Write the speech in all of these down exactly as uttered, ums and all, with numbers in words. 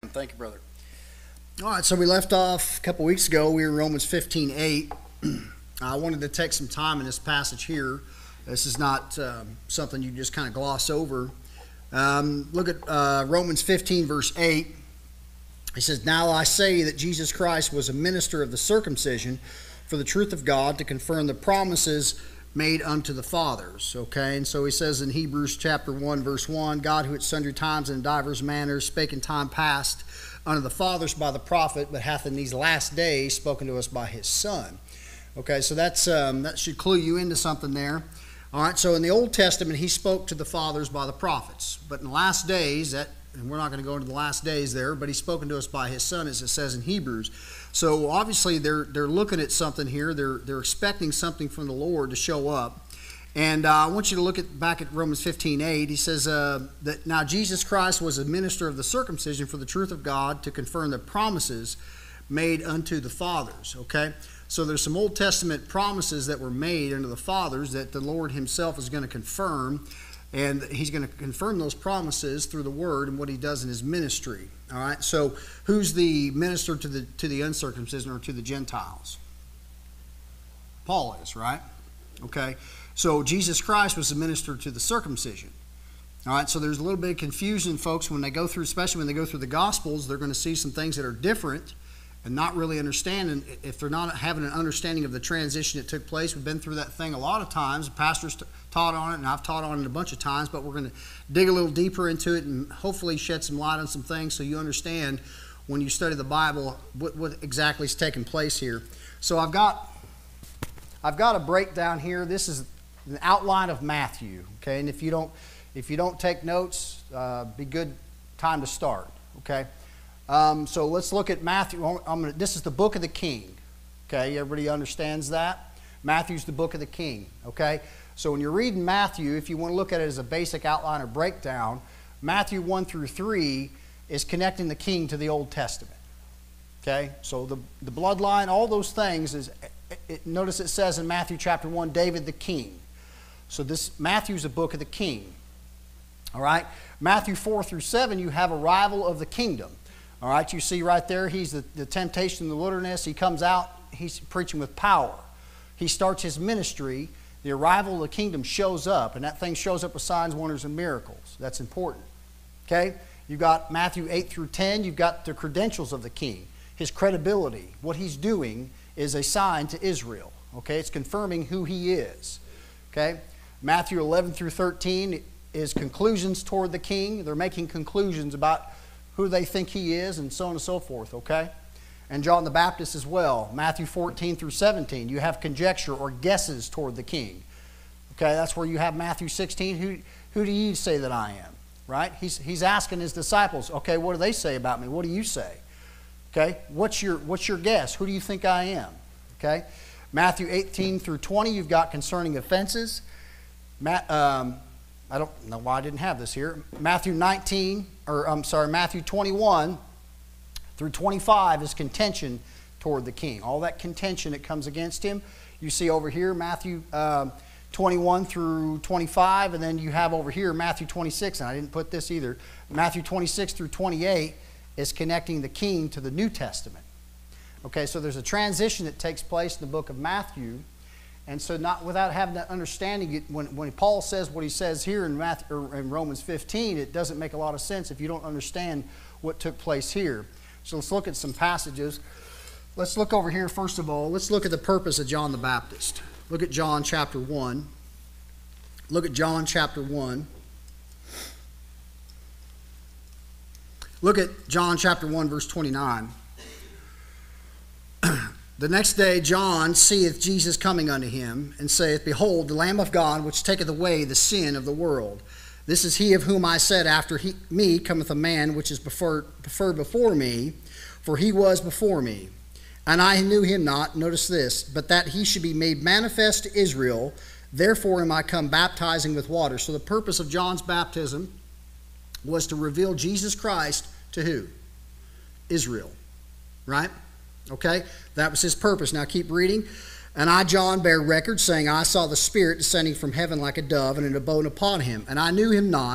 Thank you, brother. All right, so we left off a couple weeks ago. We were in Romans fifteen eight. I wanted to take some time in this passage here. This is not um, something you just kind of gloss over. Um, look at uh, Romans fifteen, verse eight. He says, "Now I say that Jesus Christ was a minister of the circumcision for the truth of God, to confirm the promises made unto the fathers." Okay, and so he says in Hebrews chapter one, verse one, "God, who at sundry times and in divers manners spake in time past unto the fathers by the prophet, but hath in these last days spoken to us by his Son." Okay, so that's um, that should clue you into something there. All right, so in the Old Testament, he spoke to the fathers by the prophets. But in the last days, that, and we're not going to go into the last days there, but he's spoken to us by his Son, as it says in Hebrews. So obviously they're they're looking at something here. They're they're expecting something from the Lord to show up. And uh, I want you to look at back at Romans fifteen eight. He says uh, that now Jesus Christ was a minister of the circumcision for the truth of God, to confirm the promises made unto the fathers. Okay, so there's some Old Testament promises that were made unto the fathers that the Lord himself is going to confirm, and he's going to confirm those promises through the Word and what he does in his ministry. All right, so who's the minister to the to the uncircumcision or to the Gentiles? Paul is, right? Okay, so Jesus Christ was the minister to the circumcision. All right, so there's a little bit of confusion, folks, when they go through, especially when they go through the Gospels. They're going to see some things that are different and not really understanding. If they're not having an understanding of the transition that took place, we've been through that thing a lot of times. Pastors t- taught on it, and I've taught on it a bunch of times, but we're going to dig a little deeper into it and hopefully shed some light on some things so you understand when you study the Bible what, what exactly is taking place here. So I've got I've got a breakdown here. This is an outline of Matthew, okay? And if you don't if you don't take notes, uh, be good time to start, okay? Um, so let's look at Matthew. I'm gonna, this is the book of the King. Okay, everybody understands that? Matthew's the book of the King. Okay, so when you're reading Matthew, if you want to look at it as a basic outline or breakdown, Matthew one through three is connecting the King to the Old Testament. Okay, so the, the bloodline, all those things, is. It, notice it says in Matthew chapter one, David the King. So this Matthew's a book of the King. All right, Matthew four through seven, you have arrival of the kingdom. All right, you see right there, he's the, the temptation in the wilderness. He comes out, he's preaching with power. He starts his ministry. The arrival of the kingdom shows up, and that thing shows up with signs, wonders, and miracles. That's important. Okay? You've got Matthew eight through ten. You've got the credentials of the king. His credibility. What he's doing is a sign to Israel. Okay? It's confirming who he is. Okay? Matthew eleven through thirteen is conclusions toward the king. They're making conclusions about who they think he is, and so on and so forth, okay? And John the Baptist as well. Matthew fourteen through seventeen, you have conjecture or guesses toward the king. Okay, that's where you have Matthew sixteen, who, who do you say that I am? Right? He's, he's asking his disciples, okay, what do they say about me? What do you say? Okay, what's your, what's your guess? Who do you think I am? Okay, Matthew eighteen through twenty, you've got concerning offenses. Matt, um, I don't know why I didn't have this here. Matthew nineteen, or I'm sorry, Matthew twenty-one through twenty-five is contention toward the king. All that contention that comes against him, you see over here, Matthew um, twenty-one through twenty-five, and then you have over here Matthew twenty-six, and I didn't put this either. Matthew twenty-six through twenty-eight is connecting the king to the New Testament. Okay, so there's a transition that takes place in the book of Matthew. And so not without having that understanding, when, when Paul says what he says here in, Matthew, or in Romans fifteen, it doesn't make a lot of sense if you don't understand what took place here. So let's look at some passages. Let's look over here first of all. Let's look at the purpose of John the Baptist. Look at John chapter one. Look at John chapter one. Look at John chapter one, verse twenty-nine. The next day John seeth Jesus coming unto him, and saith, Behold, the Lamb of God, which taketh away the sin of the world. This is he of whom I said, After he, me cometh a man which is preferred, preferred before me, for he was before me. And I knew him not, notice this, but that he should be made manifest to Israel. Therefore am I come baptizing with water. So the purpose of John's baptism was to reveal Jesus Christ to who? Israel. Right? Okay, that was his purpose. Now keep reading. And I, John, bear record, saying, I saw the Spirit descending from heaven like a dove, and it abode upon him. And I knew him not,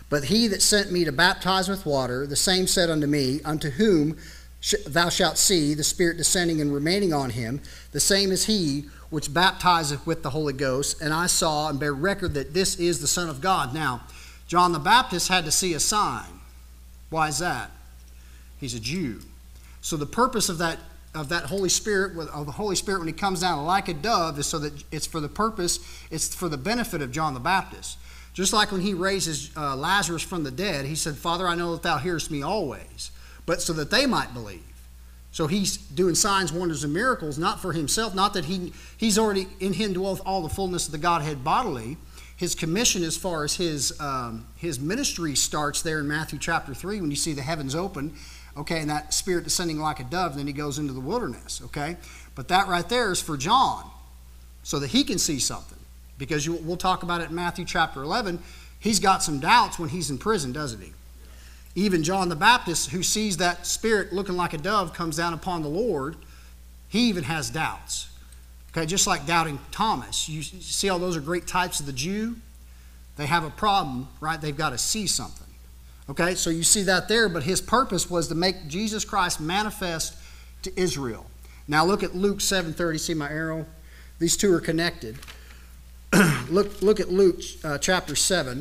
But he that sent me to baptize with water, the same said unto me, unto whom thou shalt see the Spirit descending and remaining on him, the same is he which baptizeth with the Holy Ghost. And I saw and bear record that this is the Son of God. Now, John the Baptist had to see a sign. Why is that? He's a Jew. So the purpose of that of that Holy Spirit, of the Holy Spirit when he comes down like a dove, is so that it's for the purpose, it's for the benefit of John the Baptist. Just like when he raises uh, Lazarus from the dead, he said, Father, I know that thou hearest me always, but so that they might believe. So he's doing signs, wonders, and miracles, not for himself, not that he he's already in him dwelleth all the fullness of the Godhead bodily. His commission as far as his um, his ministry starts there in Matthew chapter three when you see the heavens open, okay, and that Spirit descending like a dove, then he goes into the wilderness, okay? But that right there is for John, so that he can see something. Because you, we'll talk about it in Matthew chapter eleven. He's got some doubts when he's in prison, doesn't he? Even John the Baptist, who sees that Spirit looking like a dove comes down upon the Lord, he even has doubts. Okay, just like doubting Thomas. You see how those are great types of the Jew? They have a problem, right? They've got to see something. Okay, so you see that there, but his purpose was to make Jesus Christ manifest to Israel. Now look at Luke seven thirty. See my arrow? These two are connected. look, look at Luke uh, chapter seven.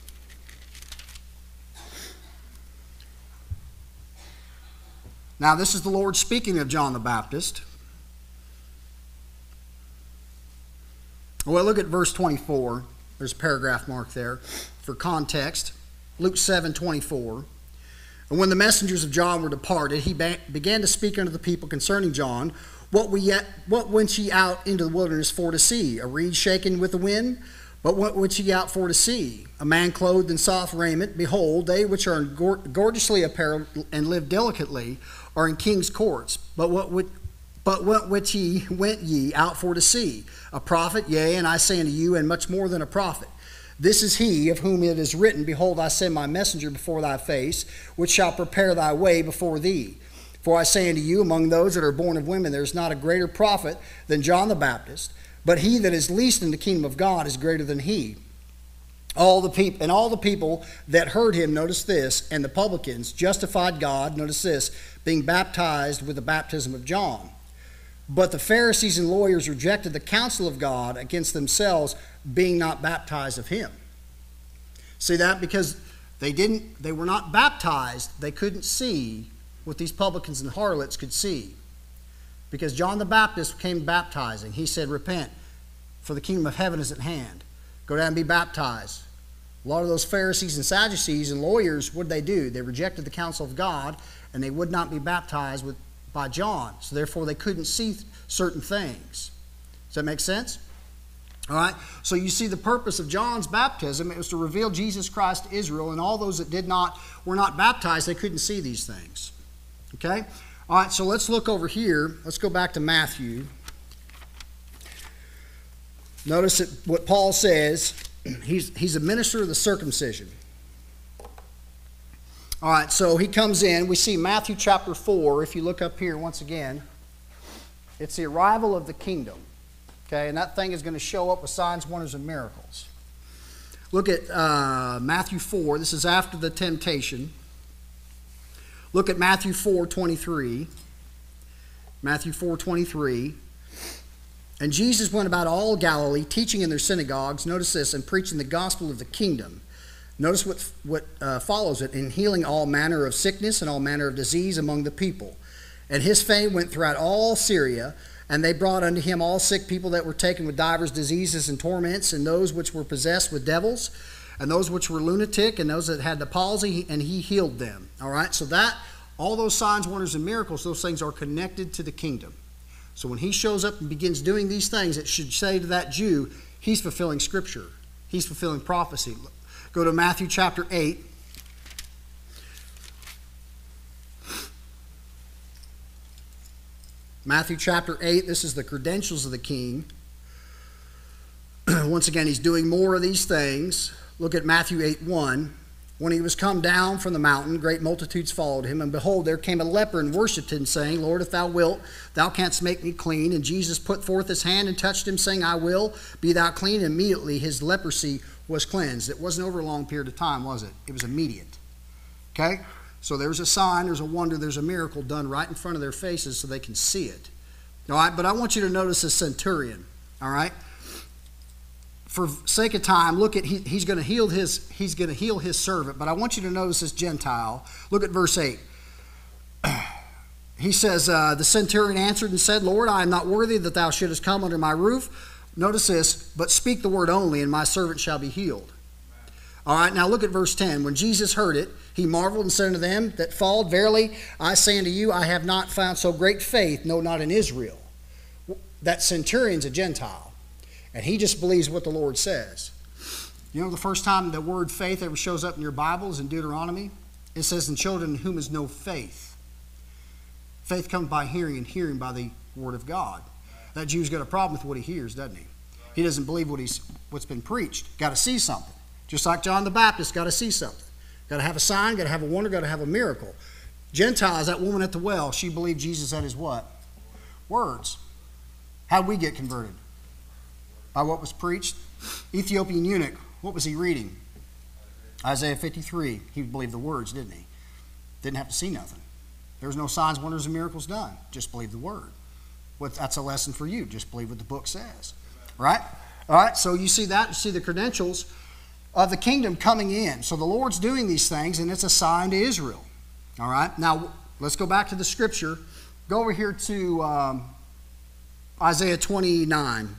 Now this is the Lord speaking of John the Baptist. Well, look at verse twenty-four. There's a paragraph mark there for context. Luke seven twenty-four. And when the messengers of John were departed, he ba- began to speak unto the people concerning John. What, we yet, what went ye out into the wilderness for to see? A reed shaken with the wind? But what went ye out for to see? A man clothed in soft raiment? Behold, they which are gorgeously apparelled and live delicately are in king's courts. But what would But what which ye went ye out for to see? A prophet? Yea, and I say unto you, and much more than a prophet. This is he of whom it is written, Behold, I send my messenger before thy face, which shall prepare thy way before thee. For I say unto you, among those that are born of women, there is not a greater prophet than John the Baptist, but he that is least in the kingdom of God is greater than he. All the people and all the people that heard him, notice this, and the publicans justified God, notice this, being baptized with the baptism of John. But the Pharisees and lawyers rejected the counsel of God against themselves, being not baptized of him. See that? Because they didn't, they were not baptized, they couldn't see what these publicans and harlots could see. Because John the Baptist came baptizing. He said, repent, for the kingdom of heaven is at hand. Go down and be baptized. A lot of those Pharisees and Sadducees and lawyers, what did they do? They rejected the counsel of God, and they would not be baptized with by John. So therefore they couldn't see certain things. Does that make sense? All right. So you see the purpose of John's baptism, it was to reveal Jesus Christ to Israel, and all those that did not were not baptized, they couldn't see these things. Okay? All right, so let's look over here. Let's go back to Matthew. Notice that what Paul says, he's he's a minister of the circumcision. All right, so he comes in. We see Matthew chapter four. If you look up here once again, it's the arrival of the kingdom. Okay, and that thing is going to show up with signs, wonders, and miracles. Look at uh, Matthew four. This is after the temptation. Look at Matthew four twenty-three. Matthew four twenty-three. And Jesus went about all Galilee, teaching in their synagogues, notice this, and preaching the gospel of the kingdom. Notice what, what uh, follows it, in healing all manner of sickness and all manner of disease among the people. And his fame went throughout all Syria, and they brought unto him all sick people that were taken with divers diseases and torments, and those which were possessed with devils, and those which were lunatic, and those that had the palsy, and he healed them. All right, so that, all those signs, wonders, and miracles, those things are connected to the kingdom. So when he shows up and begins doing these things, it should say to that Jew, he's fulfilling Scripture. He's fulfilling prophecy. Go to Matthew chapter eight. Matthew chapter eight, this is the credentials of the king. Once again, he's doing more of these things. Look at Matthew eight one. When he was come down from the mountain, great multitudes followed him. And behold, there came a leper and worshipped him, saying, Lord, if thou wilt, thou canst make me clean. And Jesus put forth his hand and touched him, saying, I will, be thou clean. And immediately his leprosy was cleansed. It wasn't over a long period of time, was it? It was immediate. Okay? So there's a sign, there's a wonder, there's a miracle done right in front of their faces so they can see it. All right? But I want you to notice the centurion. All right? For sake of time, look at he, he's going to heal his he's going to heal his servant. But I want you to notice this Gentile. Look at verse eight. He says, uh, the centurion answered and said, Lord, I am not worthy that thou shouldest come under my roof. Notice this, but speak the word only, and my servant shall be healed. All right, now look at verse ten. When Jesus heard it, he marveled and said unto them that followed, Verily, I say unto you, I have not found so great faith, no, not in Israel. That centurion's a Gentile, and he just believes what the Lord says. You know, the first time the word faith ever shows up in your Bibles in Deuteronomy, it says, in children in whom is no faith. Faith comes by hearing, and hearing by the word of God. That Jew's got a problem with what he hears, doesn't he? He doesn't believe what he's what's been preached. Got to see something. Just like John the Baptist, got to see something. Got to have a sign, got to have a wonder, got to have a miracle. Gentiles, that woman at the well, she believed Jesus at his what? Words. How'd we get converted? By what was preached? Ethiopian eunuch, what was he reading? Isaiah fifty-three. He believed the words, didn't he? Didn't have to see nothing. There was no signs, wonders, and miracles done. Just believe the word. What, that's a lesson for you. Just believe what the book says. Right? All right, so you see that. You see the credentials of the kingdom coming in. So the Lord's doing these things, and it's a sign to Israel. All right? Now, let's go back to the scripture. Go over here to um, Isaiah twenty-nine.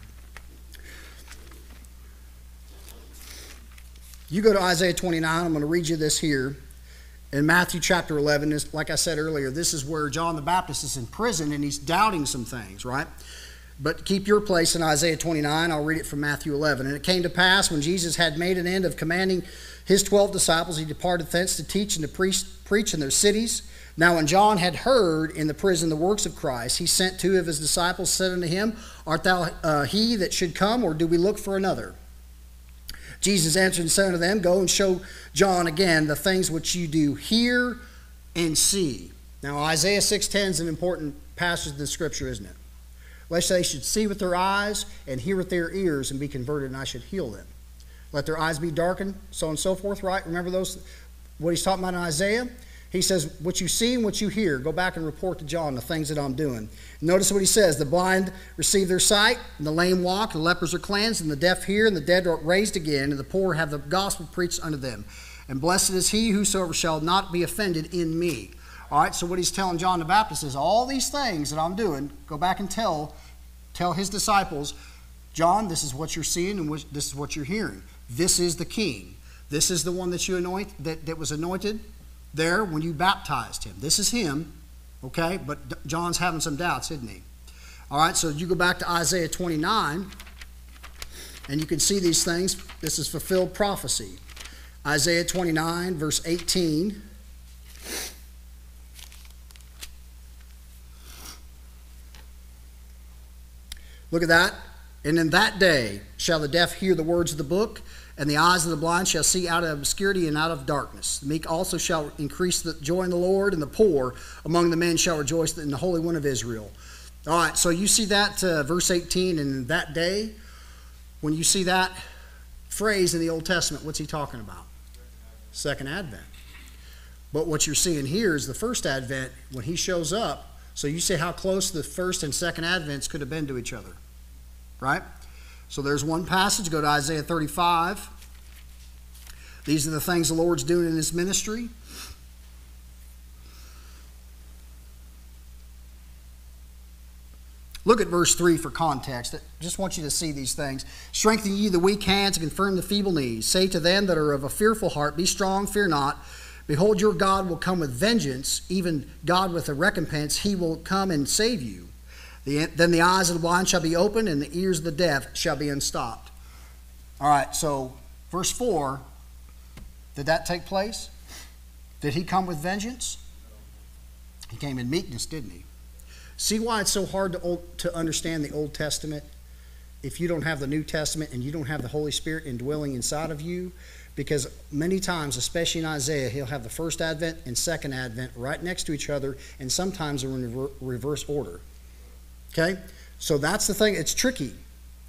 You go to Isaiah twenty-nine. I'm going to read you this here. In Matthew chapter eleven, like I said earlier, this is where John the Baptist is in prison and he's doubting some things, right? But keep your place in Isaiah twenty-nine. I'll read it from Matthew eleven. And it came to pass when Jesus had made an end of commanding his twelve disciples, he departed thence to teach and to preach, preach in their cities. Now when John had heard in the prison the works of Christ, he sent two of his disciples, said unto him, Art thou uh, he that should come, or do we look for another? Jesus answered and said unto them, Go and show John again the things which you do hear and see. Now Isaiah six ten is an important passage in the scripture, isn't it? Lest they should see with their eyes and hear with their ears and be converted, and I should heal them. Let their eyes be darkened, so on and so forth, right? Remember those, what he's talking about in Isaiah? He says, what you see and what you hear, go back and report to John the things that I'm doing. Notice what he says, the blind receive their sight, and the lame walk, and the lepers are cleansed, and the deaf hear, and the dead are raised again, and the poor have the gospel preached unto them. And blessed is he whosoever shall not be offended in me. All right, so what he's telling John the Baptist is, all these things that I'm doing, go back and tell, tell his disciples, John, this is what you're seeing, and this is what you're hearing. This is the king. This is the one that you anoint, that, that was anointed there when you baptized him. This is him, okay? But John's having some doubts, isn't he? All right, so you go back to Isaiah twenty-nine, and you can see these things. This is fulfilled prophecy. Isaiah twenty-nine, verse eighteen. Look at that. And in that day shall the deaf hear the words of the book, and the eyes of the blind shall see out of obscurity and out of darkness. The meek also shall increase the joy in the Lord, and the poor among the men shall rejoice in the Holy One of Israel. All right, so you see that uh, verse eighteen, and in that day, when you see that phrase in the Old Testament, what's he talking about? Second Advent. But what you're seeing here is the first Advent when he shows up. So you see how close the first and second Advents could have been to each other, right? So there's one passage. Go to Isaiah thirty-five. These are the things the Lord's doing in his ministry. Look at verse three for context. I just want you to see these things. Strengthen ye the weak hands and confirm the feeble knees. Say to them that are of a fearful heart, Be strong, fear not. Behold, your God will come with vengeance, even God with a recompense. He will come and save you. The, then the eyes of the blind shall be opened, and the ears of the deaf shall be unstopped. All right, so verse four, did that take place? Did he come with vengeance? He came in meekness, didn't he? See why it's so hard to, to understand the Old Testament if you don't have the New Testament and you don't have the Holy Spirit indwelling inside of you? Because many times, especially in Isaiah, he'll have the first Advent and second Advent right next to each other, and sometimes they're in reverse order. Okay? So that's the thing. It's tricky.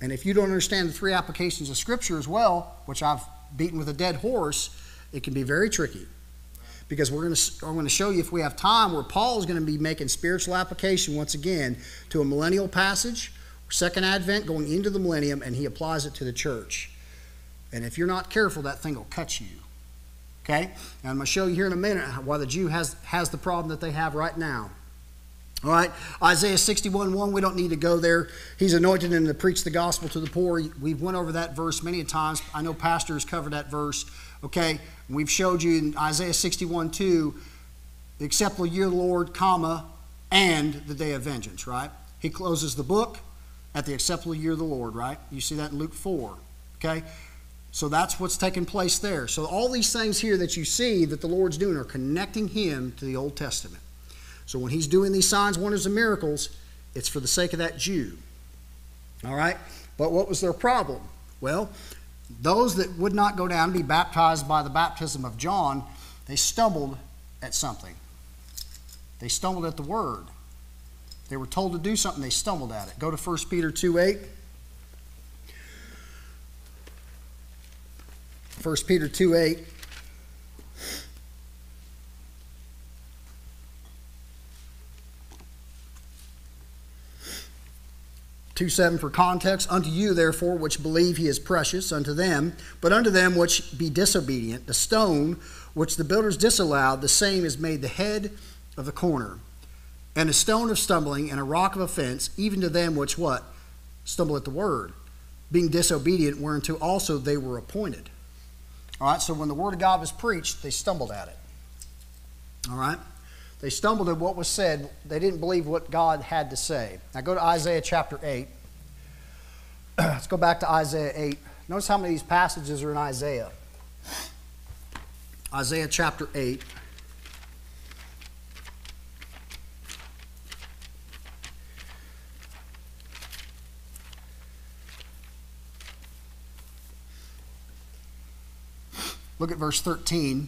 And if you don't understand the three applications of Scripture as well, which I've beaten with a dead horse, it can be very tricky. Because we're going to, I'm going to show you, if we have time, where Paul is going to be making spiritual application once again to a millennial passage, second advent, going into the millennium, and he applies it to the church. And if you're not careful, that thing will cut you. Okay? And I'm going to show you here in a minute why the Jew has, has the problem that they have right now. All right? Isaiah sixty-one one, we don't need to go there. He's anointed and to preach the gospel to the poor. We've went over that verse many times. I know pastors covered that verse. Okay? We've showed you in Isaiah sixty-one two, the acceptable year of the Lord, comma, and the day of vengeance, right? He closes the book at the acceptable year of the Lord, right? You see that in Luke four, okay? So that's what's taking place there. So all these things here that you see that the Lord's doing are connecting him to the Old Testament. So when he's doing these signs, wonders, and miracles, it's for the sake of that Jew. All right? But what was their problem? Well, those that would not go down and be baptized by the baptism of John, they stumbled at something. They stumbled at the word. They were told to do something, they stumbled at it. Go to First Peter two eight. First Peter two eight. two seven for context. Unto you, therefore, which believe he is precious, unto them, but unto them which be disobedient, the stone which the builders disallowed, the same is made the head of the corner, and a stone of stumbling, and a rock of offense, even to them which what? Stumble at the word, being disobedient, whereunto also they were appointed. All right, so when the word of God was preached, they stumbled at it. All right? They stumbled at what was said. They didn't believe what God had to say. Now go to Isaiah chapter eight. Let's go back to Isaiah eight. Notice how many of these passages are in Isaiah. Isaiah chapter eight. Look at verse thirteen.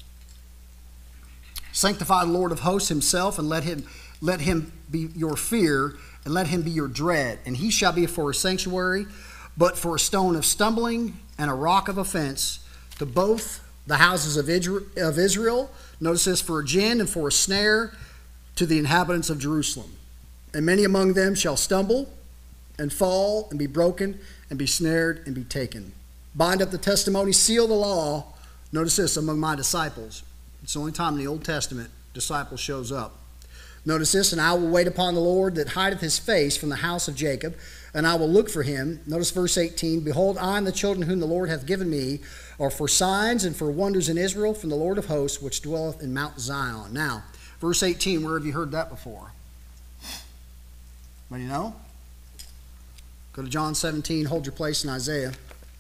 Sanctify the Lord of hosts himself, and let him let him be your fear, and let him be your dread. And he shall be for a sanctuary, but for a stone of stumbling and a rock of offense to both the houses of Israel. Notice this, for a gin and for a snare to the inhabitants of Jerusalem. And many among them shall stumble and fall and be broken and be snared and be taken. Bind up the testimony, seal the law. Notice this, among my disciples. It's the only time in the Old Testament disciple shows up. Notice this, and I will wait upon the Lord that hideth his face from the house of Jacob, and I will look for him. Notice verse eighteen, behold, I and the children whom the Lord hath given me are for signs and for wonders in Israel from the Lord of hosts, which dwelleth in Mount Zion. Now, verse eighteen, where have you heard that before? Anybody know? Go to John seventeen, hold your place in Isaiah.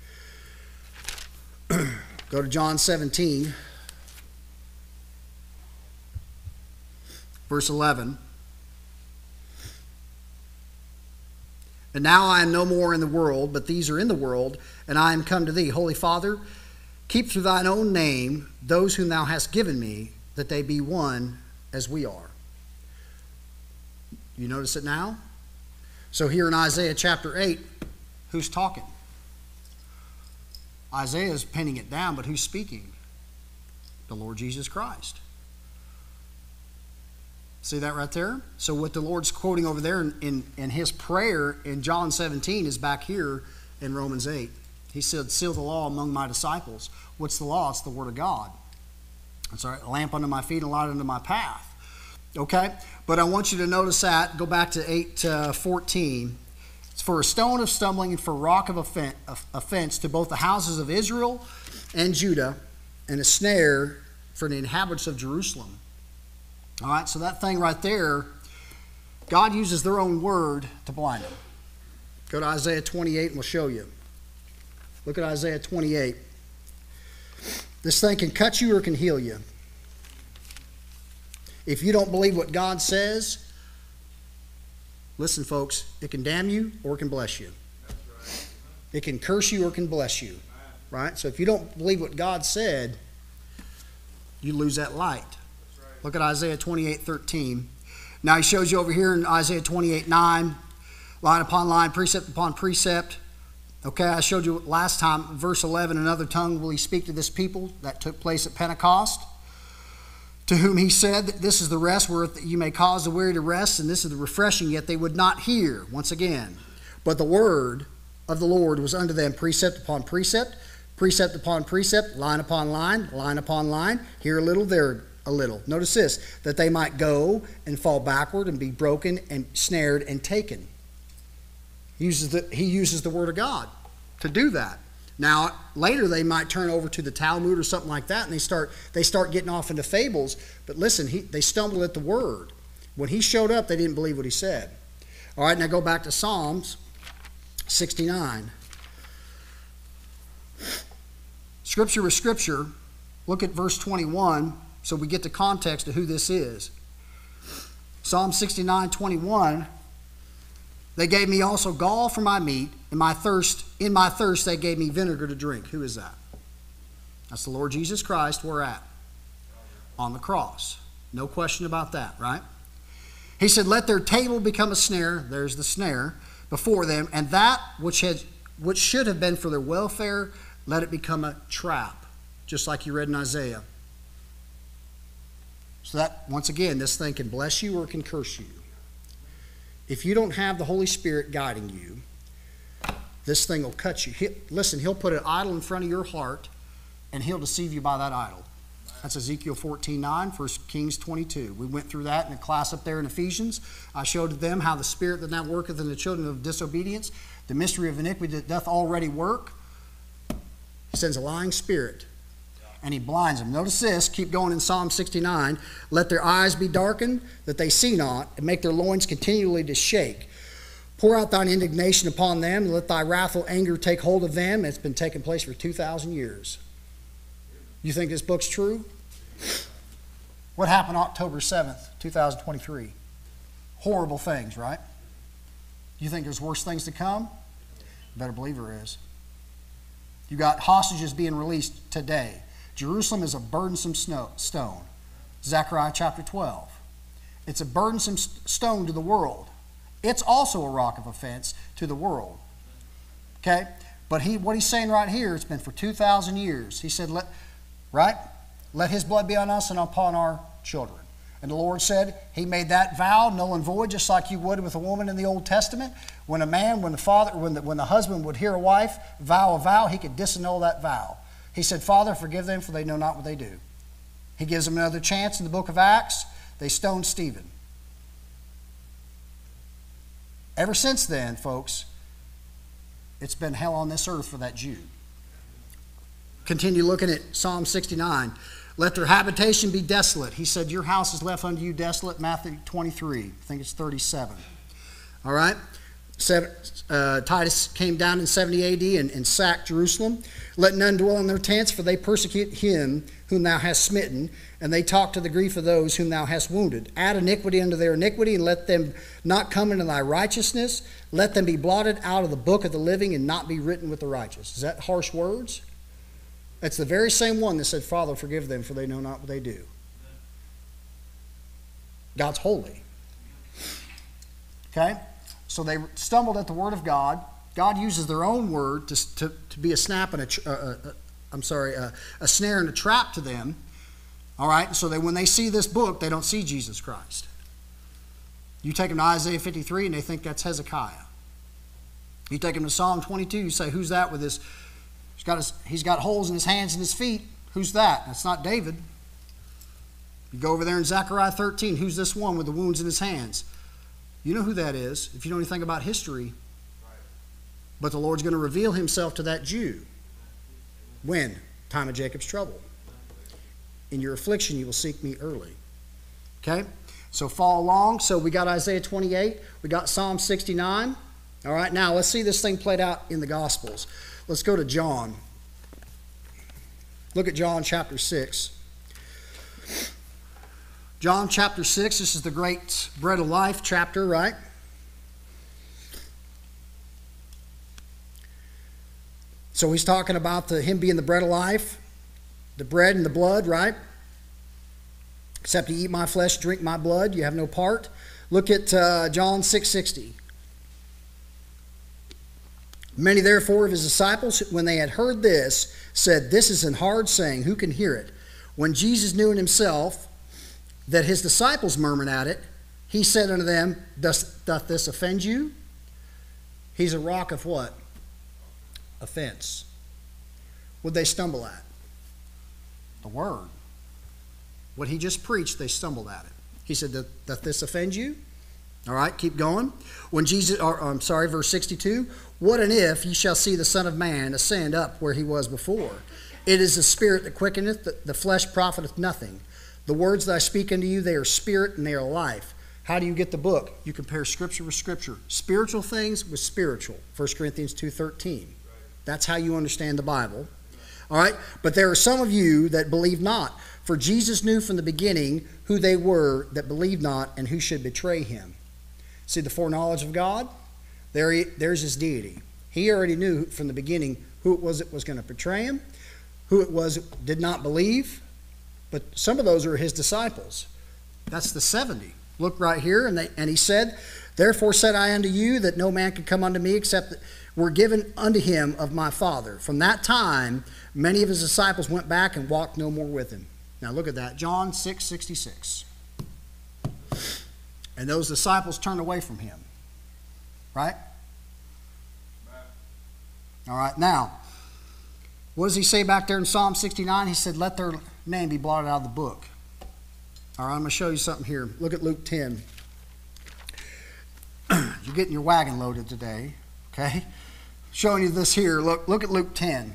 Go to John seventeen. Verse eleven. And now I am no more in the world, but these are in the world, and I am come to thee. Holy Father, keep through thine own name those whom thou hast given me, that they be one as we are. You notice it now? So here in Isaiah chapter eight, who's talking? Isaiah is penning it down, but who's speaking? The Lord Jesus Christ. See that right there? So what the Lord's quoting over there in, in, in his prayer in John seventeen is back here in Romans eight. He said, seal the law among my disciples. What's the law? It's the Word of God. It's a lamp unto my feet and a light unto my path. Okay? But I want you to notice that. Go back to eight fourteen. It's for a stone of stumbling and for a rock of offense to both the houses of Israel and Judah, and a snare for the inhabitants of Jerusalem. All right, so that thing right there, God uses their own word to blind them. Go to Isaiah twenty-eight and we'll show you. Look at Isaiah twenty-eight. This thing can cut you or can heal you. If you don't believe what God says, listen, folks, it can damn you or it can bless you. Right. It can curse you or it can bless you. Right? So if you don't believe what God said, you lose that light. Look at Isaiah twenty-eight thirteen. Now he shows you over here in Isaiah twenty-eight nine, line upon line, precept upon precept. Okay, I showed you last time, verse eleven, another tongue will he speak to this people. That took place at Pentecost. To whom he said, that this is the rest where you may cause the weary to rest, and this is the refreshing, yet they would not hear, once again. But the word of the Lord was unto them precept upon precept, precept upon precept, line upon line, line upon line, here a little, there a little. Notice this, that they might go and fall backward and be broken and snared and taken. He uses the, he uses the word of God to do that. Now, later they might turn over to the Talmud or something like that, and they start they start getting off into fables. But listen, he, they stumbled at the word. When he showed up, they didn't believe what he said. All right, now go back to Psalms sixty-nine. Scripture is scripture. Look at verse twenty-one so we get the context of who this is. Psalm sixty-nine, twenty-one. They gave me also gall for my meat, and my thirst, in my thirst they gave me vinegar to drink. Who is that? That's the Lord Jesus Christ. Where at? On the cross. No question about that, right? He said, let their table become a snare, there's the snare, before them, and that which had which should have been for their welfare, let it become a trap, just like you read in Isaiah. So that, once again, this thing can bless you or it can curse you. If you don't have the Holy Spirit guiding you, this thing will cut you. He, listen, he'll put an idol in front of your heart, and he'll deceive you by that idol. That's Ezekiel fourteen nine, First Kings twenty-two. We went through that in a class up there in Ephesians. I showed them how the Spirit that now worketh in the children of disobedience, the mystery of iniquity that doth already work, he sends a lying spirit, and he blinds them. Notice this, keep going in Psalm sixty-nine. Let their eyes be darkened, that they see not, and make their loins continually to shake. Pour out thine indignation upon them, and let thy wrathful anger take hold of them. It's been taking place for two thousand years. You think this book's true? What happened October seventh, two thousand twenty-three? Horrible things, right? You think there's worse things to come? You better believe there is. You got hostages being released today. Jerusalem is a burdensome snow, stone. Zechariah chapter twelve. It's a burdensome stone to the world. It's also a rock of offense to the world. Okay? But he, what he's saying right here, it's been for two thousand years. He said, let, right? Let his blood be on us and upon our children. And the Lord said, he made that vow null and void, just like you would with a woman in the Old Testament. When a man, when the father, when the, when the husband would hear a wife vow a vow, he could disannul that vow. He said, Father, forgive them, for they know not what they do. He gives them another chance in the book of Acts. They stoned Stephen. Ever since then, folks, it's been hell on this earth for that Jew. Continue looking at Psalm sixty-nine. Let their habitation be desolate. He said, your house is left unto you desolate. Matthew twenty-three. I think it's thirty-seven. All right? Seven, uh, Titus came down in seventy A D and, and sacked Jerusalem. Let none dwell in their tents, for they persecute him whom thou hast smitten, and they talk to the grief of those whom thou hast wounded. Add iniquity unto their iniquity, and let them not come into thy righteousness. Let them be blotted out of the book of the living and not be written with the righteous. Is that harsh words? That's the very same one that said, Father, forgive them, for they know not what they do. God's holy. Okay? So they stumbled at the word of God. God uses their own word to, to, to be a snap and a, uh, uh, I'm sorry, uh, a snare and a trap to them. All right? So that when they see this book, they don't see Jesus Christ. You take them to Isaiah fifty-three, and they think that's Hezekiah. You take them to Psalm twenty-two, you say, who's that with this? He's got, his, he's got holes in his hands and his feet. Who's that? That's not David. You go over there in Zechariah thirteen. Who's this one with the wounds in his hands? You know who that is if you know anything about history. But the Lord's going to reveal himself to that Jew. When? Time of Jacob's trouble. In your affliction you will seek me early. Okay? So follow along. So we got Isaiah twenty-eight. We got Psalm sixty-nine. All right, now let's see this thing played out in the Gospels. Let's go to John. Look at John chapter six. John chapter six, this is the great bread of life chapter, right? So he's talking about the, him being the bread of life, the bread and the blood, right? Except you eat my flesh, drink my blood, you have no part. Look at uh, John six sixty. Many therefore of his disciples, when they had heard this, said, This is an hard saying, who can hear it? When Jesus knew in himself that his disciples murmured at it, he said unto them, Doth, doth this offend you? He's a rock of what? Offense. What'd they stumble at? The word. What he just preached, they stumbled at it. He said, Doth, doth this offend you? All right, keep going. When Jesus, or, I'm sorry, verse sixty-two, what and if ye shall see the Son of Man ascend up where he was before? It is the Spirit that quickeneth, the, the flesh profiteth nothing. The words that I speak unto you, they are spirit and they are life. How do you get the book? You compare Scripture with Scripture. Spiritual things with spiritual. First Corinthians two thirteen. That's how you understand the Bible. All right? But there are some of you that believe not. For Jesus knew from the beginning who they were that believed not and who should betray him. See the foreknowledge of God? There he, there's his deity. He already knew from the beginning who it was that was going to betray him, who it was that did not believe. But some of those are his disciples. That's the seventy. Look right here, and, they, and he said, Therefore said I unto you that no man can come unto me except that were given unto him of my Father. From that time, many of his disciples went back and walked no more with him. Now look at that, John six sixty-six. And those disciples turned away from him. Right? All right, now, what does he say back there in Psalm sixty-nine? He said, Let their name be blotted out of the book. All right, I'm going to show you something here. Look at Luke ten. You're getting your wagon loaded today, okay? Showing you this here. Look, look at Luke ten.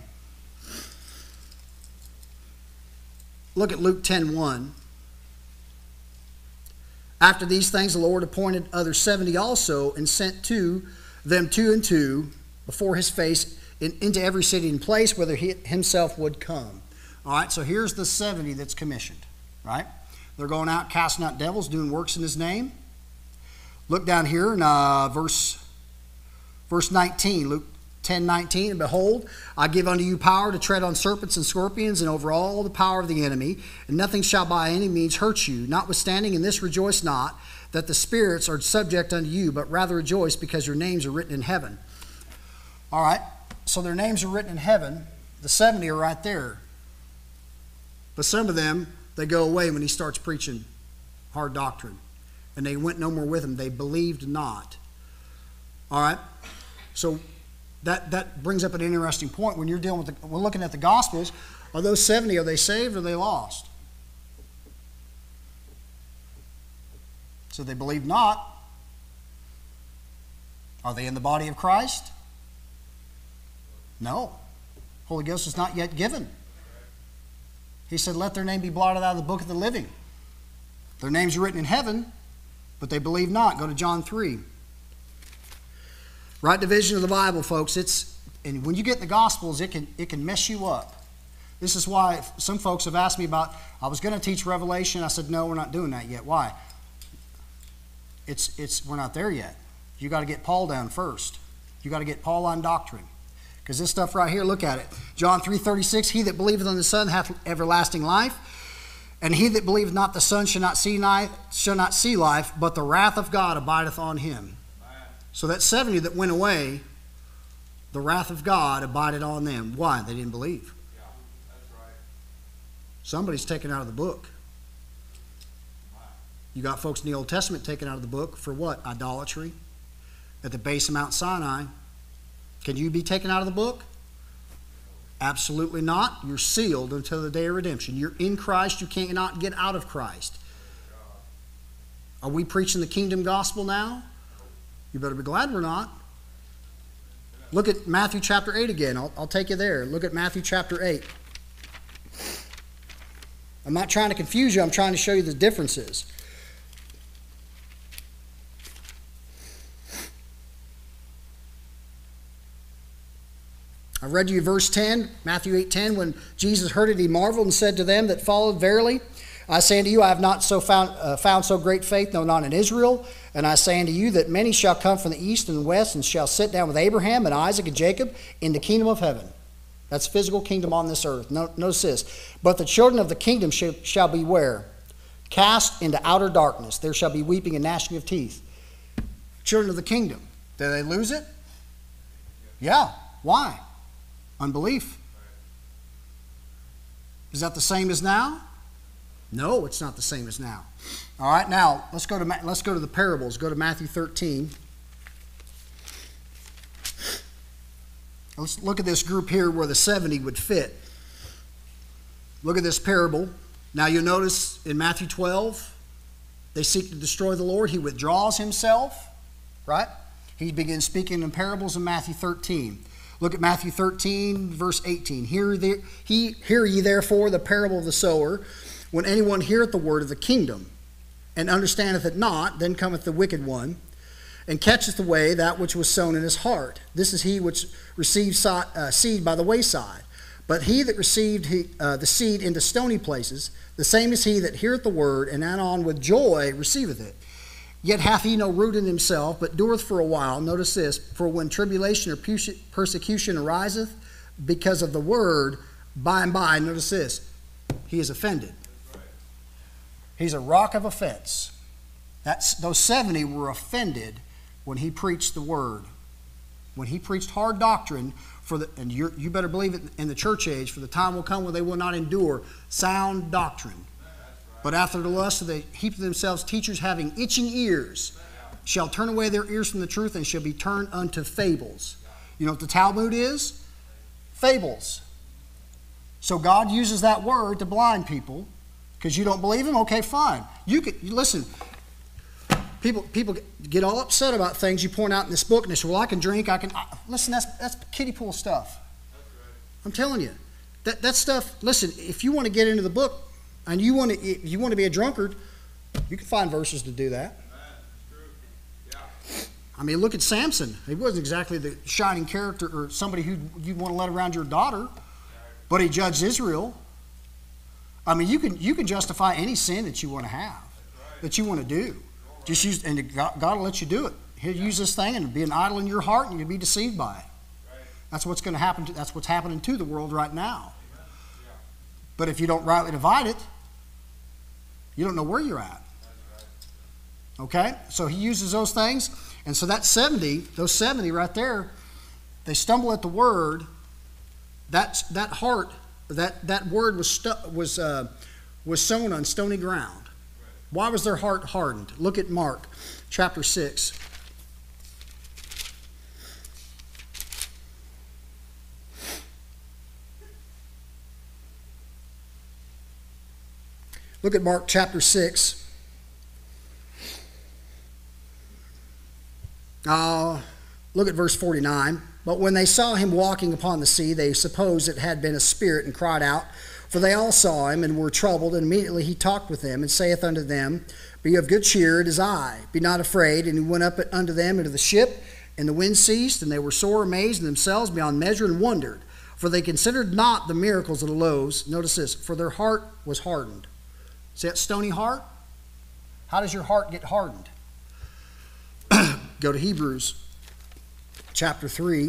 Look at Luke ten one. After these things, the Lord appointed other seventy also, and sent to them two and two before his face in, into every city and place whither he himself would come. All right, so here's the seventy that's commissioned, right? They're going out casting out devils, doing works in his name. Look down here in uh, verse, verse nineteen, Luke ten nineteen. And behold, I give unto you power to tread on serpents and scorpions and over all the power of the enemy, and nothing shall by any means hurt you. Notwithstanding, in this rejoice not, that the spirits are subject unto you, but rather rejoice because your names are written in heaven. All right, so their names are written in heaven. The seventy are right there. But some of them, they go away when he starts preaching hard doctrine. And they went no more with him. They believed not. All right? So that, that brings up an interesting point. When you're dealing with the, we're looking at the Gospels, are those seventy, are they saved or are they lost? So they believed not. Are they in the body of Christ? No. Holy Ghost is not yet given. He said, let their name be blotted out of the book of the living. Their names are written in heaven, but they believe not. Go to John three. Right division of the Bible, folks. It's and when you get the Gospels, it can it can mess you up. This is why some folks have asked me about, I was going to teach Revelation. I said, no, we're not doing that yet. Why? It's it's we're not there yet. You got to get Paul down first. You got to get Paul on doctrine. Because this stuff right here, look at it. John three thirty-six, he that believeth on the Son hath everlasting life, and he that believeth not the Son shall not see life, shall not see life, but the wrath of God abideth on him. Amen. So that seventy that went away, the wrath of God abided on them. Why? They didn't believe. Yeah, that's right. Somebody's taken out of the book. You got folks in the Old Testament taken out of the book for what? Idolatry. At the base of Mount Sinai. Can you be taken out of the book? Absolutely not. You're sealed until the day of redemption. You're in Christ. You cannot get out of Christ. Are we preaching the kingdom gospel now? You better be glad we're not. Look at Matthew chapter eight again. I'll, I'll take you there. Look at Matthew chapter eight. I'm not trying to confuse you. I'm trying to show you the differences. I read you verse ten, Matthew eight ten. When Jesus heard it, he marveled and said to them that followed, Verily, I say unto you, I have not so found, uh, found so great faith, no, not in Israel. And I say unto you that many shall come from the east and the west and shall sit down with Abraham and Isaac and Jacob in the kingdom of heaven. That's physical kingdom on this earth. No, notice this. But the children of the kingdom shall, shall be where? Cast into outer darkness. There shall be weeping and gnashing of teeth. Children of the kingdom. Did they lose it? Yeah. Why? Unbelief. Is that the same as now? No, it's not the same as now. All right, now let's go to let's go to the parables. Go to Matthew thirteen. Let's look at this group here where the seventy would fit. Look at this parable. Now you'll notice in Matthew twelve, they seek to destroy the Lord. He withdraws himself, right? He begins speaking in parables in Matthew thirteen. Look at Matthew thirteen, verse eighteen. Hear, the, he, hear ye therefore the parable of the sower. When anyone heareth the word of the kingdom, and understandeth it not, then cometh the wicked one, and catcheth away that which was sown in his heart. This is he which received so, uh, seed by the wayside. But he that received he, uh, the seed into stony places, the same is he that heareth the word, and anon with joy receiveth it. Yet hath he no root in himself, but dureth for a while. Notice this, for when tribulation or persecution ariseth because of the word, by and by, notice this, he is offended. He's a rock of offense. That's, those seventy were offended when he preached the word. When he preached hard doctrine, for the, and you're, you better believe it in the church age, for the time will come when they will not endure sound doctrine. But after the lust of the heap of themselves teachers having itching ears shall turn away their ears from the truth and shall be turned unto fables. You know what the Talmud is? Fables. So God uses that word to blind people. Because you don't believe him? Okay, fine. You could you listen. People people get all upset about things you point out in this book, and they say, "Well, I can drink. I can." I, listen, that's that's kiddie pool stuff. I'm telling you, that that stuff. Listen, if you want to get into the book, and you want to if you want to be a drunkard, you can find verses to do that. I mean, look at Samson. He wasn't exactly the shining character or somebody who you'd want to let around your daughter, but he judged Israel. I mean, you can you can justify any sin that you want to have, that you want to do. Just use, and God, God will let you do it. He'll use this thing and be an idol in your heart, and you'll be deceived by it. That's what's going to happen. To, that's what's happening to the world right now. But if you don't rightly divide it, you don't know where you're at. Okay, so he uses those things, and so that seventy, those seventy right there, they stumble at the word. That's that heart. That, that word was stu- was uh, was sown on stony ground. Why was their heart hardened? Look at Mark chapter six. Look at Mark chapter six. Uh, look at verse forty-nine. But when they saw him walking upon the sea, they supposed it had been a spirit, and cried out. For they all saw him, and were troubled. And immediately he talked with them, and saith unto them, Be of good cheer, it is I. Be not afraid. And he went up unto them into the ship, and the wind ceased, and they were sore amazed in themselves beyond measure, and wondered. For they considered not the miracles of the loaves. Notice this, for their heart was hardened. See that stony heart? How does your heart get hardened? Go to Hebrews chapter three.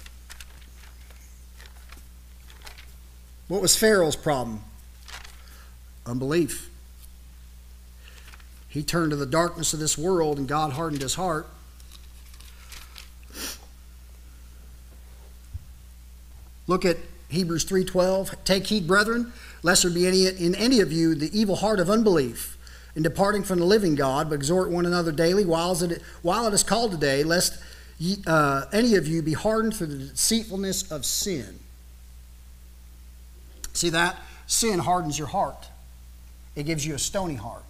What was Pharaoh's problem? Unbelief. He turned to the darkness of this world, and God hardened his heart. Look at Hebrews three twelve. Take heed, brethren, lest there be any, in any of you the evil heart of unbelief, in departing from the living God, but exhort one another daily, while it, while it is called today, lest ye, uh, any of you be hardened through the deceitfulness of sin. See that? Sin hardens your heart. It gives you a stony heart.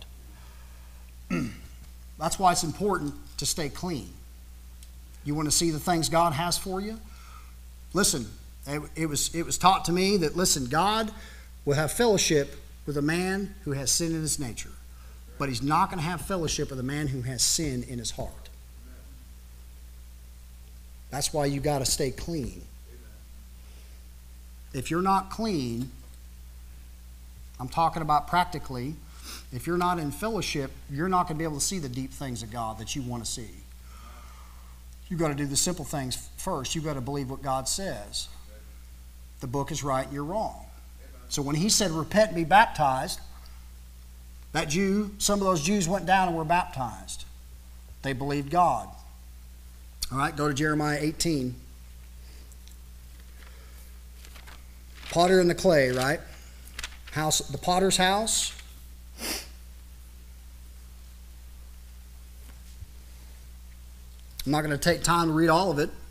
That's why it's important to stay clean. You want to see the things God has for you? Listen, it, it was it was taught to me that, listen, God will have fellowship with a man who has sin in his nature, but he's not going to have fellowship with a man who has sin in his heart. That's why you got to stay clean. If you're not clean, I'm talking about practically, if you're not in fellowship, you're not going to be able to see the deep things of God that you want to see. You've got to do the simple things first. You've got to believe what God says. The book is right and you're wrong. So when he said, repent and be baptized, that Jew, some of those Jews went down and were baptized. They believed God. All right, go to Jeremiah eighteen. Potter and the clay, right? House, the potter's house. I'm not going to take time to read all of it.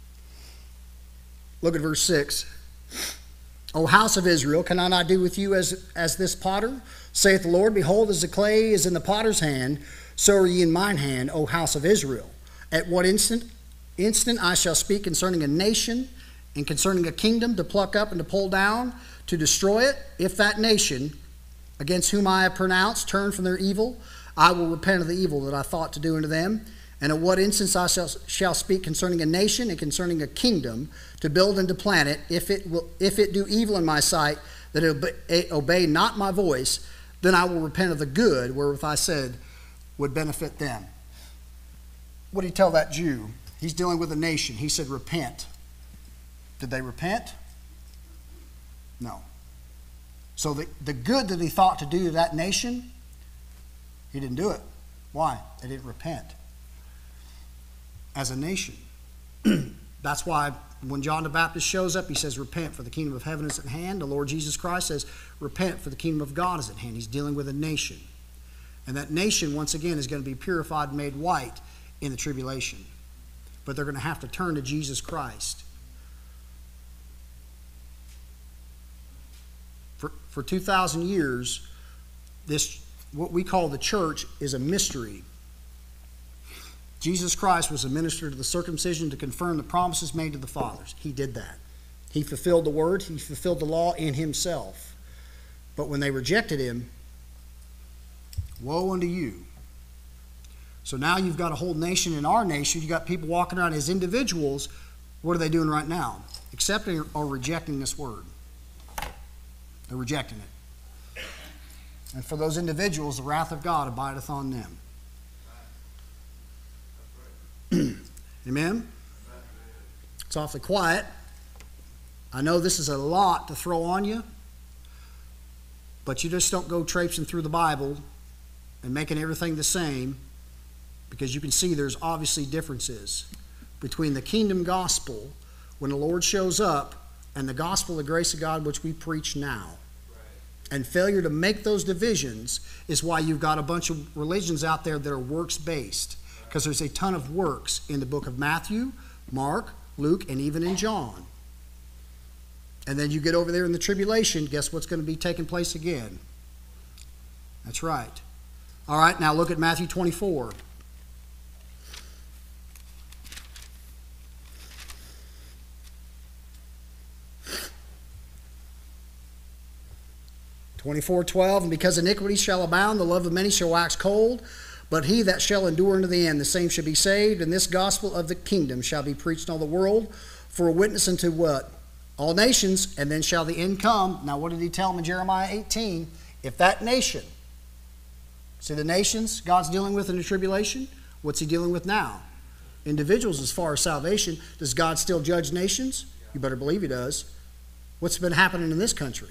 Look at verse six. O house of Israel, can I not do with you as, as this potter? Saith the Lord, behold, as the clay is in the potter's hand, so are ye in mine hand, O house of Israel. At what instant? Instant I shall speak concerning a nation and concerning a kingdom to pluck up and to pull down, to destroy it. If that nation, against whom I have pronounced, turn from their evil, I will repent of the evil that I thought to do unto them. And at what instance I shall, shall speak concerning a nation and concerning a kingdom to build and to plant it, if it will, if it do evil in my sight, that it obey, it obey not my voice, then I will repent of the good wherewith I said would benefit them. What did he tell that Jew? He's dealing with a nation. He said, repent. Did they repent? No. So the, the good that he thought to do to that nation, he didn't do it. Why? They didn't repent. As a nation. That's why when John the Baptist shows up, he says, repent, for the kingdom of heaven is at hand. The Lord Jesus Christ says, repent, for the kingdom of God is at hand. He's dealing with a nation. And that nation, once again, is going to be purified and made white in the tribulation. But they're going to have to turn to Jesus Christ. For, for two thousand years, this, what we call the church, is a mystery. Jesus Christ was a minister to the circumcision to confirm the promises made to the fathers. He did that. He fulfilled the word. He fulfilled the law in himself. But when they rejected him, woe unto you. So now you've got a whole nation in our nation. You've got people walking around as individuals. What are they doing right now? Accepting or rejecting this word. They're rejecting it. And for those individuals, the wrath of God abideth on them. Amen? It's awfully quiet. I know this is a lot to throw on you, but you just don't go traipsing through the Bible and making everything the same, because you can see there's obviously differences between the kingdom gospel when the Lord shows up and the gospel of the grace of God which we preach now. And failure to make those divisions is why you've got a bunch of religions out there that are works-based. Because there's a ton of works in the book of Matthew, Mark, Luke, and even in John. And then you get over there in the tribulation, guess what's going to be taking place again? That's right. All right, now look at Matthew twenty-four. twenty-four twelve, and because iniquity shall abound, the love of many shall wax cold. But he that shall endure unto the end, the same shall be saved. And this gospel of the kingdom shall be preached in all the world for a witness unto what? All nations, and then shall the end come. Now what did he tell them in Jeremiah eighteen? If that nation, see the nations God's dealing with in the tribulation, what's he dealing with now? Individuals as far as salvation. Does God still judge nations? You better believe he does. What's been happening in this country?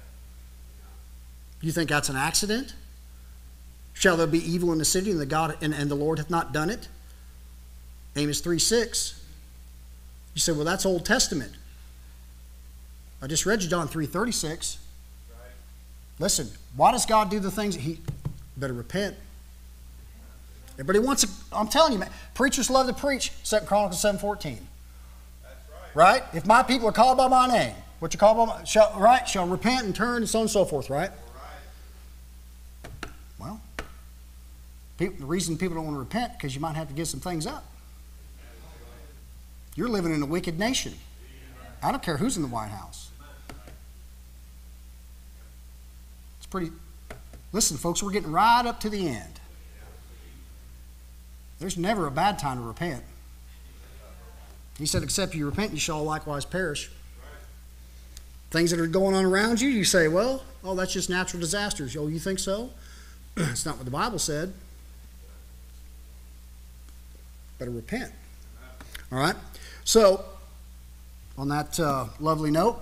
You think that's an accident? Shall there be evil in the city, and the God and, and the Lord hath not done it? Amos three six. You say, well, that's Old Testament. I just read you John three thirty-six. Right. Listen, why does God do the things that he better repent? Everybody wants to, I'm telling you, man, preachers love to preach. Second Chronicles seven fourteen. That's right. Right? If my people are called by my name, what you call by my, shall, right, shall repent and turn and so on and so forth, right? Well, people, the reason people don't want to repent because you might have to give some things up. You're living in a wicked nation. I don't care who's in the White House. It's pretty. Listen, folks, we're getting right up to the end. There's never a bad time to repent. He said, except you repent, you shall likewise perish. Things that are going on around you, you say, well, oh, that's just natural disasters. Oh, you think so? It's not what the Bible said. Better repent. All right? So, on that uh, lovely note,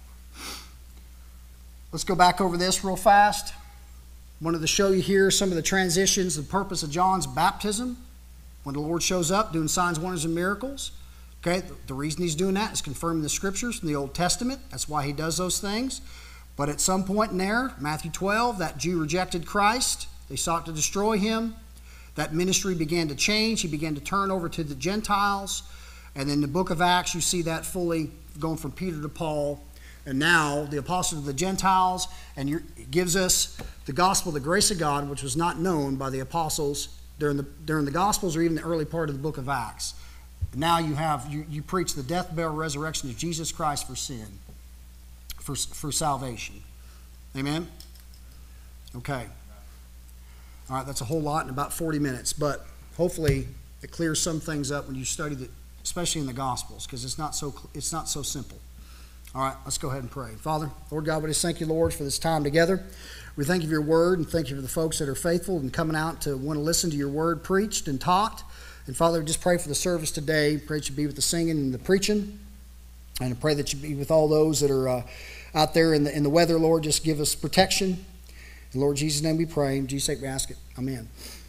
let's go back over this real fast. Wanted to show you here some of the transitions, the purpose of John's baptism. When the Lord shows up doing signs, wonders, and miracles. Okay, the reason he's doing that is confirming the scriptures from the Old Testament. That's why he does those things. But at some point in there, Matthew twelve, that Jew rejected Christ. They sought to destroy him. That ministry began to change. He began to turn over to the Gentiles. And in the book of Acts, you see that fully going from Peter to Paul. And now the apostle of the Gentiles, and it gives us the gospel, the grace of God, which was not known by the apostles during the, during the Gospels or even the early part of the book of Acts. Now you have, you, you preach the death, burial, resurrection of Jesus Christ for sin, for, for salvation. Amen? Okay. All right, that's a whole lot in about forty minutes, but hopefully it clears some things up when you study it, especially in the Gospels, because it's not so it's not so simple. All right, let's go ahead and pray. Father, Lord God, we just thank you, Lord, for this time together. We thank you for your word, and thank you for the folks that are faithful and coming out to want to listen to your word preached and taught. And Father, we just pray for the service today. Pray that you be with the singing and the preaching. And I pray that you be with all those that are uh, out there in the, in the weather, Lord. Just give us protection. In Lord Jesus' name we pray. In Jesus' sake we ask it. Amen.